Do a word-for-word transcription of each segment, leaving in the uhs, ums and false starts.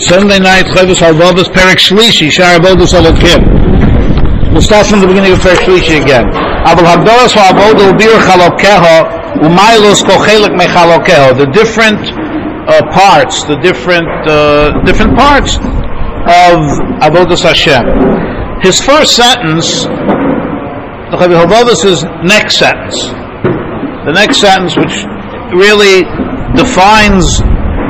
Sunday night, Chovos Halvavos, Perek Shlishi, Shar Avodas Elokim. We'll start from the beginning of Perek Shlishi again. Aval Hagdoras Ha'avodah Ubir Chalokeha Umaylos Kochelek Mechalokeha. The different uh, parts, the different uh, different parts of Avodas Hashem. His first sentence, the Chovos Halvavos' is next sentence. The next sentence, which really defines.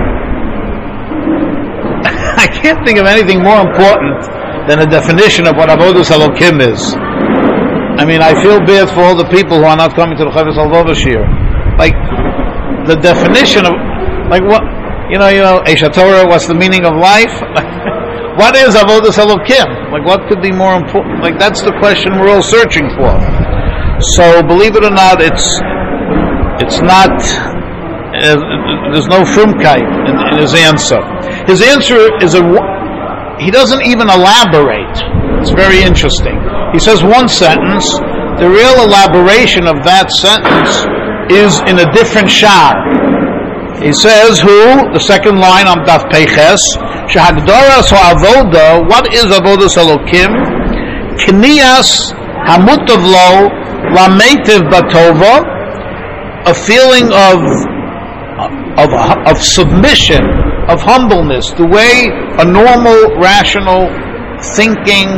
I can't think of anything more important than a definition of what Avodas Elokim is. I mean, I feel bad for all the people who are not coming to the Chovos Halvavos here. Like, the definition of, like what, you know, you know, Eish HaTorah, what's the meaning of life? What is Avodas Elokim? Like, what could be more important? Like, that's the question we're all searching for. So, believe it or not, it's, it's not, uh, there's no frumkeit in, in his answer. His answer is a, he doesn't even elaborate. It's very interesting. He says one sentence. The real elaboration of that sentence is in a different shar. He says, who, the second line on Daf Peiches, Shehagdoras ha'avoda, what is Avodas Elokim? Kniyas hamutav lo lametiv batova, a feeling of Of, of submission, of humbleness, the way a normal, rational, thinking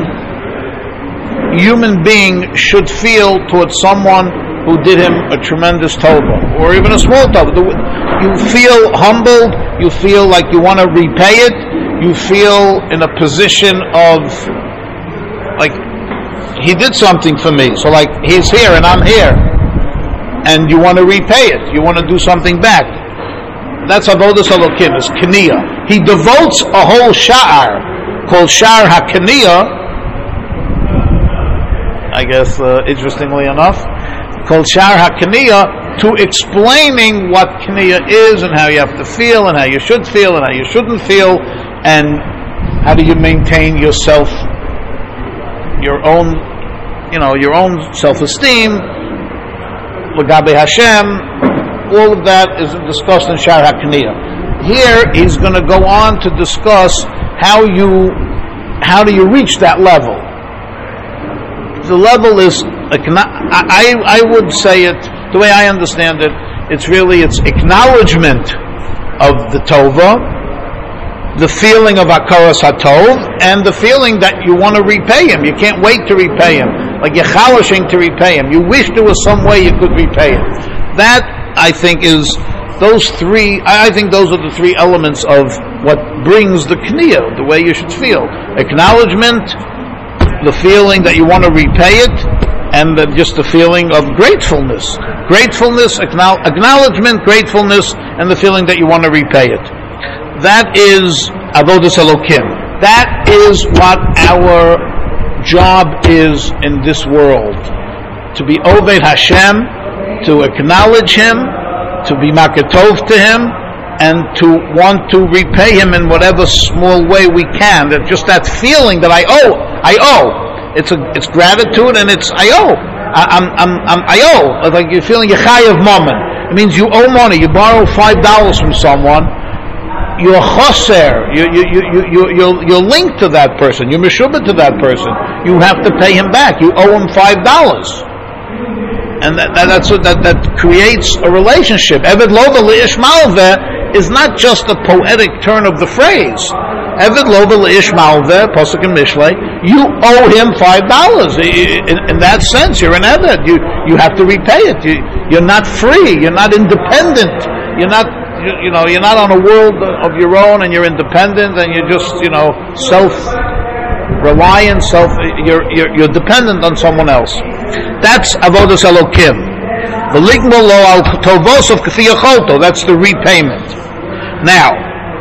human being should feel towards someone who did him a tremendous tova, or even a small tova. You feel humbled, you feel like you want to repay it, you feel in a position of, like, he did something for me, so like, he's here and I'm here, and you want to repay it, you want to do something back. That's Avodas Elokim, is Kniya. He devotes a whole sha'ar called Sha'ar HaKniya, I guess, uh, interestingly enough, called Sha'ar HaKniya, to explaining what Kniya is and how you have to feel and how you should feel and how you shouldn't feel and how do you maintain yourself, your own, you know, your own self-esteem, L'gabe Hashem. All of that is discussed in Sha'ar HaKniya. Here he's going to go on to discuss how you, how do you reach that level. The level is, I, I would say it, the way I understand it, it's really, it's acknowledgement of the Tova, the feeling of Hakaras HaTov, and the feeling that you want to repay him. You can't wait to repay him. Like you're chalashing to repay him. You wish there was some way you could repay him. That, I think, is those three, I think those are the three elements of what brings the Kniya, the way you should feel. Acknowledgement, the feeling that you want to repay it, and the, just the feeling of gratefulness. Gratefulness, acknowledgement, gratefulness, and the feeling that you want to repay it. That is Avodas Elokim. That is what our job is in this world. To be Oved Hashem, to acknowledge him, to be makatov to him, and to want to repay him in whatever small way we can. That just that feeling that I owe, I owe. It's a, it's gratitude, and it's I owe. I, I'm, I'm, I'm, I owe. It's like you're feeling yechayev mammon. It means you owe money. You borrow five dollars from someone. You're choser. You, you, you, you, you, you're, you're linked to that person. You're meshubah to that person. You have to pay him back. You owe him five dollars. And that, that, that's what, that, that creates a relationship. Eved Lova Le'ish Malveh is not just a poetic turn of the phrase. Eved Lova Le'ish Malveh, Pasuk in Mishlei, you owe him five dollars. In, in that sense, you're an Eved. You, you have to repay it. You, you're not free. You're not independent. You're not, you, you know, you're not on a world of your own and you're independent and you're just, you know, self-reliant, self, you're, you're, you're dependent on someone else. That's Avodas Elokim. The ligmal lo al tovos of kafiyacholto. That's the repayment. Now,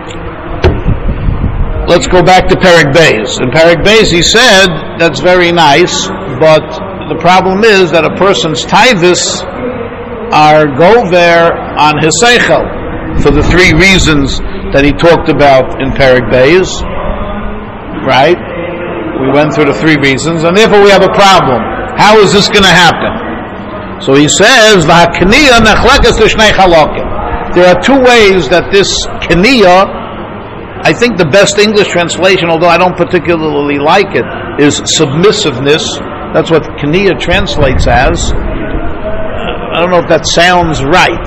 let's go back to Perek Beis. In Perek Beis, he said that's very nice, but the problem is that a person's tithes are gover on his seichel for the three reasons that he talked about in Perek Beis. Right? We went through the three reasons, and therefore we have a problem. How is this going to happen? So he says, there are two ways that this Kniya I think the best English translation, although I don't particularly like it, is submissiveness. That's what Kniya translates as. I don't know if that sounds right.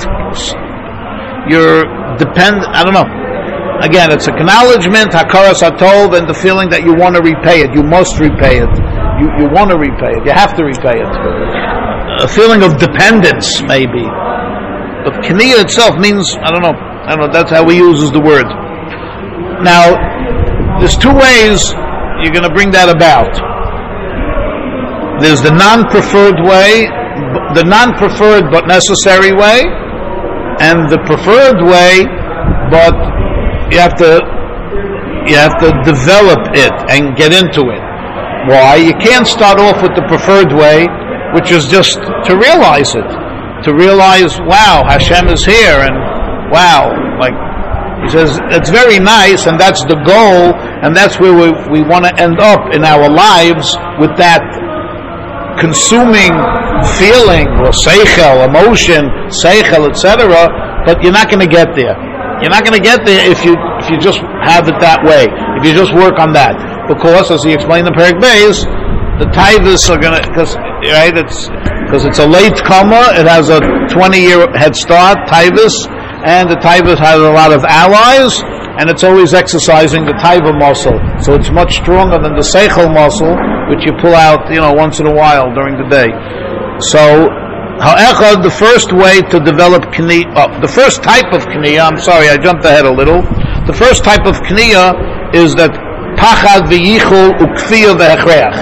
You're depend. I don't know. Again, it's acknowledgement, hakaras hatov, and the feeling that you want to repay it. You must repay it. You you want to repay it. You have to repay it. A feeling of dependence, maybe. But Kniya itself means, I don't know. I don't know. That's how he uses the word. Now, there's two ways you're going to bring that about. There's the non-preferred way, the non-preferred but necessary way, and the preferred way, but you have to you have to develop it and get into it. Why? You can't start off with the preferred way, which is just to realize it, to realize, wow, Hashem is here, and wow, like he says, it's very nice, and that's the goal, and that's where we we want to end up in our lives, with that consuming feeling, or seichel, emotion, seichel, et cetera. But you're not going to get there. You're not going to get there if you if you just have it that way. If you just work on that, because as he explained in Perek Beis, the taivas are going to, because right, it's because it's a late comer. It has a twenty-year head start, taivas, and the taivas has a lot of allies, and it's always exercising the taiva muscle. So it's much stronger than the seichel muscle, which you pull out, you know, once in a while during the day. So. However, the first way to develop kniya, oh, the first type of kniya, I'm sorry, I jumped ahead a little. The first type of kniya is that pachad v'yichul ukfiya v'hechreach.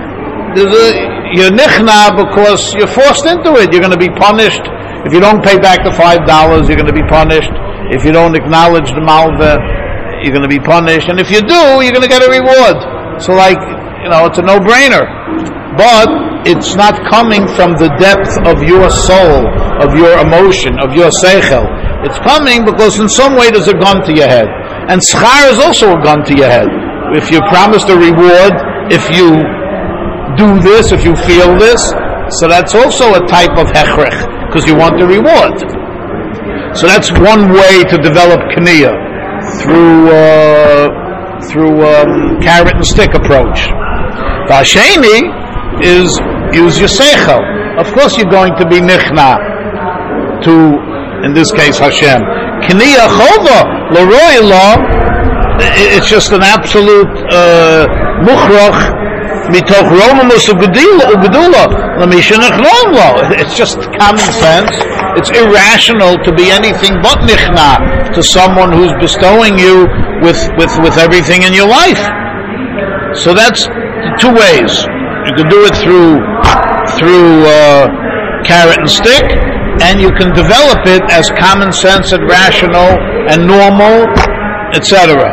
You're nichna because you're forced into it. You're going to be punished. If you don't pay back the five dollars, you're going to be punished. If you don't acknowledge the malva, you're going to be punished. And if you do, you're going to get a reward. So like, you know, it's a no-brainer. But it's not coming from the depth of your soul, of your emotion, of your seichel. It's coming because in some way there's a gun to your head. And schar is also a gun to your head. If you're promised a reward, if you do this, if you feel this, so that's also a type of hechrech, because you want the reward. So that's one way to develop kniya, through uh, through um, carrot and stick approach. Vasheni is use your seichel. Of course you're going to be nichna to, in this case, Hashem. Kniya chova l'roi lo, it's just an absolute mukhrach mitoch romamus ugedula l'misha nichnon lo. It's just common sense. It's irrational to be anything but nichna to someone who's bestowing you with, with, with everything in your life. So that's the two ways. You can do it through through uh, carrot and stick, and you can develop it as common sense and rational and normal, et cetera.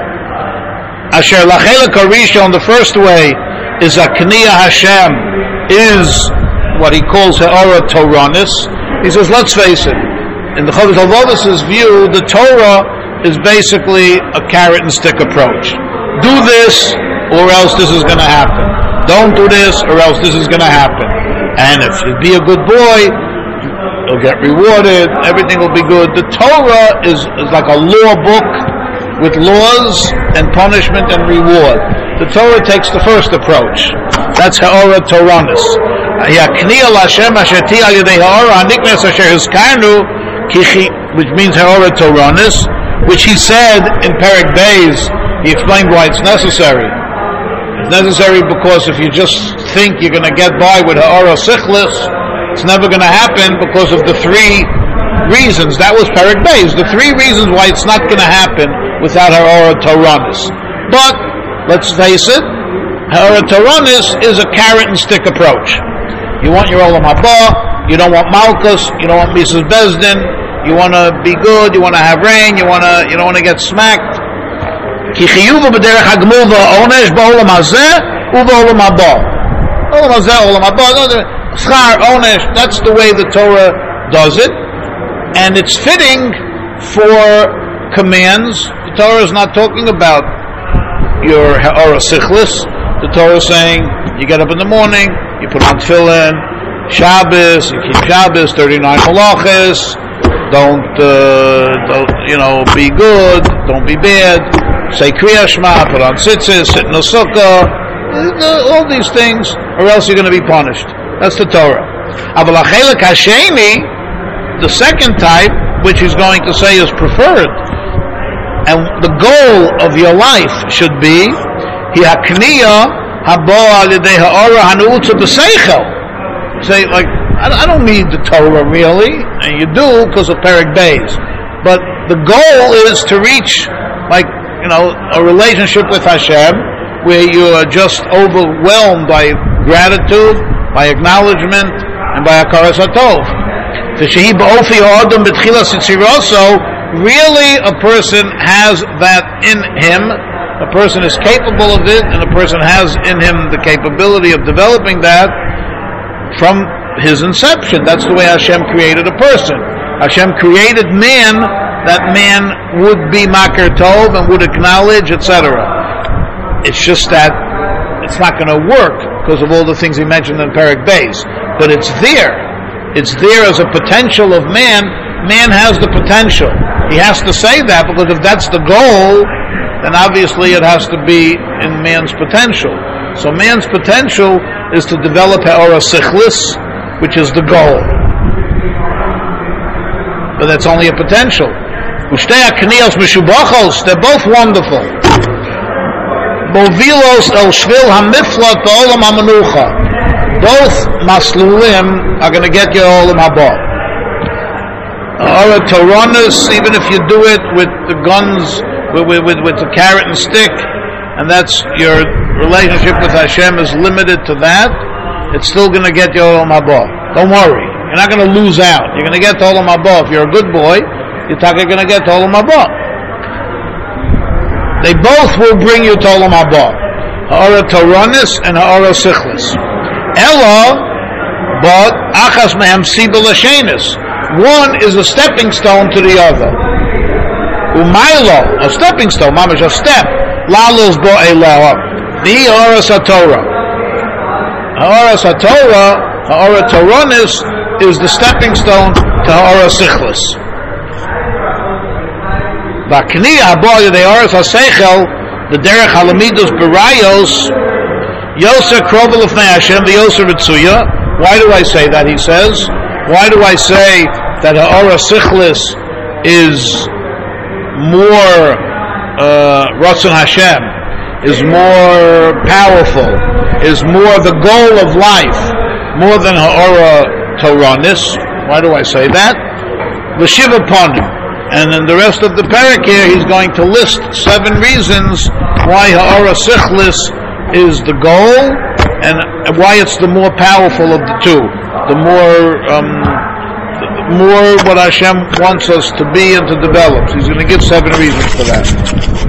Asher lachelek harishon, the first way is a kniya Hashem, is what he calls ha'ara Toranis. He says, let's face it, in the Chovos HaLevavos' view, the Torah is basically a carrot and stick approach. Do this, or else this is going to happen. Don't do this, or else this is going to happen. And if you be a good boy, you'll get rewarded. Everything will be good. The Torah is, is like a law book with laws and punishment and reward. The Torah takes the first approach. That's ha'ara Toranis. Which means ha'ara Toranis, which he said in Perek Beis. He explained why it's necessary. It's necessary because if you just think you're going to get by with ha'ara sichlis, it's never going to happen because of the three reasons. That was Perek Beis. The three reasons why it's not going to happen without ha'ara Toranis. But let's face it, ha'ara Toranis is a carrot and stick approach. You want your olam haba, you don't want malchus, you don't want Missus Bezdin, you want to be good, you want to have rain, you want to, you don't want to get smacked. Ki chiyuva b'derech hagmul v'onesh b'olam hazeh u'b'olam haba. Olam hazeh, olam haba, schar, onesh, that's the way the Torah does it. And it's fitting for commands. The Torah is not talking about your ha'ara sichlis. The Torah is saying, you get up in the morning, you put on tefillin, Shabbos, you keep Shabbos, thirty-nine halachas, don't, uh, don't, you know, be good, don't be bad. say Kriya Shema, put on tzitzis, sit in a sukkah, all these things, or else you're going to be punished. That's the Torah. Aval hachelek hasheni, the second type, which he's going to say is preferred, and the goal of your life should be hiakniya habo al yedei ha'ora hanuutzu b'seichel. Say, like, I don't need the Torah really, and you do because of Perek Beis. But the goal is to reach, like, you know, a relationship with Hashem where you are just overwhelmed by gratitude, by acknowledgement, and by Hakaras HaTov. Really, a person has that in him. A person is capable of it, and a person has in him the capability of developing that from his inception. That's the way Hashem created a person. Hashem created man, that man would be Makar Tov and would acknowledge, et cetera. It's just that it's not going to work because of all the things he mentioned in Perek Beis. But it's there. It's there as a potential of man. Man has the potential. He has to say that, because if that's the goal, then obviously it has to be in man's potential. So man's potential is to develop Ha'ora Sichlis, which is the goal. But that's only a potential. Ushtei HaKniyos Meshubachos, they're both wonderful. Movilos El Shvil HaMiflat Ba'olam HaMenucha. Both Maslulim are going to get you Olam Haba. Or a Toronis, even if you do it with the guns, with, with, with the carrot and stick, and that's your relationship with Hashem is limited to that, it's still going to get you Olam Haba. Don't worry. You're not going to lose out. You're going to get to Olam Haba. If you're a good boy, you're going to get to Olam Haba. They both will bring you to Olam Haba. Ha'ora Toronis and Ha'ora Sichlis. Ella, but Achas Mehem Siba Lashenis. One is a stepping stone to the other. Umaylo, a stepping stone, mamash, a step. Lalos bo eleha. The Ha'ora Satorah. Ha'ora Satorah, Ha'ora Toronis, is the stepping stone to Ha'ora Sichlis. V'akniya habo yedei Ha'ora Seichel, the derech halamidus berayos, Yoser krovel l'fnei Hashem, the Yoser Ritzuya. Why do I say that? He says. Why do I say that Ha'ora Sichlis is more uh, Ratzon Hashem, is more powerful, is more the goal of life, more than Ha'ora Toranis? Why do I say that? L'shiva Panim. And in the rest of the parak here, he's going to list seven reasons why Ha'ora Sichlis is the goal, and why it's the more powerful of the two. The more, um, the more what Hashem wants us to be and to develop. So he's going to give seven reasons for that.